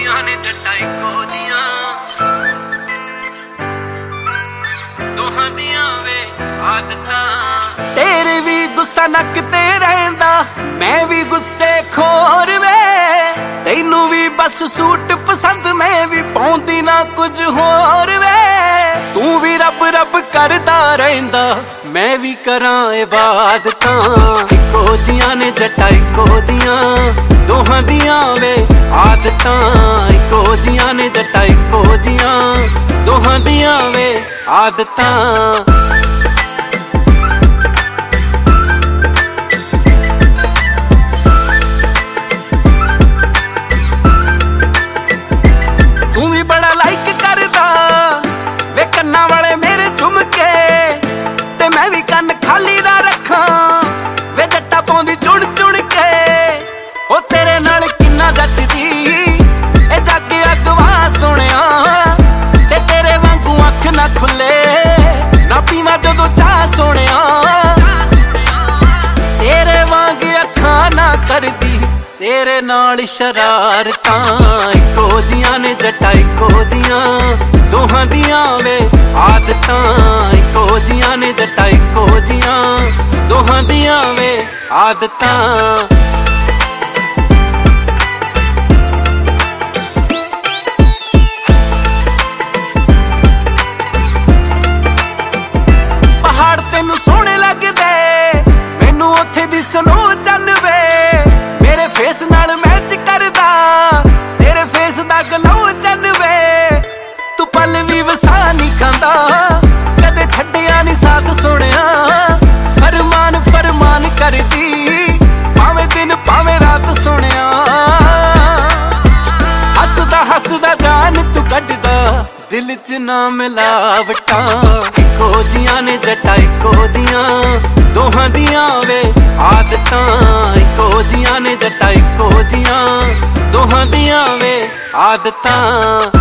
ਜੀਆਂ ਨੇ ਜੱਟਾਂ ਇੱਕੋ ਜੀਆਂ ਦੋਹਾਂ ਦੀਆਂ ਵੇ ਆਦਤਾਂ। ਤੇਰੇ ਵੀ ਗੁੱਸਾ ਨੱਕ ਤੇ ਰਹਿੰਦਾ ਮੈਂ ਵੀ ਗੁੱਸੇ ਖੋਰ ਵੇ, ਤੈਨੂੰ ਵੀ ਬਸ ਸੂਟ ਪਸੰਦ ਮੈਂ ਵੀ ਪਾਉਂਦੀ ਨਾ ਕੁਝ ਹੋਰ ਵੇ। ਤੂੰ ਵੀ ਰੱਬ ਰੱਬ ਕਰਦਾ ਰਹਿੰਦਾ ਮੈਂ ਵੀ ਕਰਾਂ ਇਬਾਦਤਾਂ। ਇੱਕੋ ਜੀਆਂ ਨੇ ਜੱਟਾਂ ਇੱਕੋ ਜੀਆਂ ਦੋਹਾਂ ਦੀਆਂ ਵੇ ਆਦਤਾਂ। ਇੱਕੋ ਜੀਆਂ ਨੇ ਜੱਟਾਂ ਇੱਕੋ ਜੀਆਂ ਦੋਹਾਂ ਦੀਆਂ ਵੇ ਆਦਤਾਂ। ਤੂੰ ਵੀ ਬੜਾ ਲਾਈਕ ਕਰਦਾ ਵੇ ਕੰਨਾਂ ਵਾਲੇ ਮੇਰੇ ਝੁਮਕੇ, ਤੇ ਮੈਂ ਵੀ ਕੰਨ ਖਾਲੀ ਨਾ ਰੱਖਾਂ ਵੇ ਜੱਟਾ ਪਾਉਂਦੀ ਚੁਣ ਚੁਣ ਕੇ। ਉਹ ਤੇਰੇ ਨਾਲ ਕਿੰਨਾ ਜੱਚਦੀ ਇਹ ਜੱਗ ਅਗਵਾ ਸੁਣਿਆ, ਤੇ ਤੇਰੇ ਵਾਂਗੂ ਅੱਖ ਨਾ ਖੁੱਲੇ ਨਾ ਪੀਵਾਂ ਜਦੋਂ ਚਾਹ ਸੋਹਣਿਆ। ਤੇਰੇ ਵਾਂਗ ਅੱਖਾਂ ਨਾ ਕਰਦੀ ਤੇਰੇ ਨਾਲ ਸ਼ਰਾਰਤਾਂ। ਇੱਕੋ ਜੀਆਂ ਨੇ ਜੱਟਾਂ ਇੱਕੋ ਜੀਆਂ ਦੋਹਾਂ ਦੀਆਂ ਵੇ ਆਦਤਾਂ। ਇੱਕੋ ਜੀਆਂ ਨੇ ਜੱਟਾਂ ਇੱਕੋ ਜੀਆਂ ਦੋਹਾਂ ਦੀਆਂ ਵੇ ਆਦਤਾਂ। ਪਹਾੜ ਤੈਨੂੰ ਸੋਹਣੇ ਲੱਗਦੇ ਮੈਨੂੰ ਉੱਥੇ ਦੀ ਸਨੋ ਚੱਲ ਵੇ, ਮੇਰੇ ਫੇਸ ਨਾਲ ਮੈਚ ਕਰਦਾ ਤੇਰੇ ਫੇਸ ਦਾ ਗਲੋ ਚੱਲ ਵੇ। ਤੂੰ ਪਲ ਵੀ ਵਸਾ ਨਹੀਂ ਖਾਂਦਾ ਕਦੇ ਛੱਡਿਆ ਨਹੀਂ ਸਾਥ ਸੋਹਣਿਆ। ਫਰਮਾਨ ਫਰਮਾਨ ਕਰਦੀ ਭਾਵੇਂ ਦਿਨ ਭਾਵੇਂ ਰਾਤ ਸੋਹਣਿਆ। ਹੱਸਦਾ ਹੱਸਦਾ ਜਾਨ ਤੂੰ ਕੱਢਦਾ ਦਿਲ ਚ ਨਾ ਮਿਲਾਵਟਾਂ। ਇੱਕੋ ਜੀਆਂ ਨੇ ਜੱਟਾਂ ਇੱਕੋ ਜੀਆਂ ਦੋਹਾਂ ਦੀਆਂ ਵੇ ਆਦਤਾਂ। ਇੱਕੋ ਜੀਆਂ ਨੇ ਜੱਟਾਂ ਇੱਕੋ ਜੀਆਂ ਦੋਹਾਂ ਦੀਆਂ ਵੇ ਆਦਤਾਂ।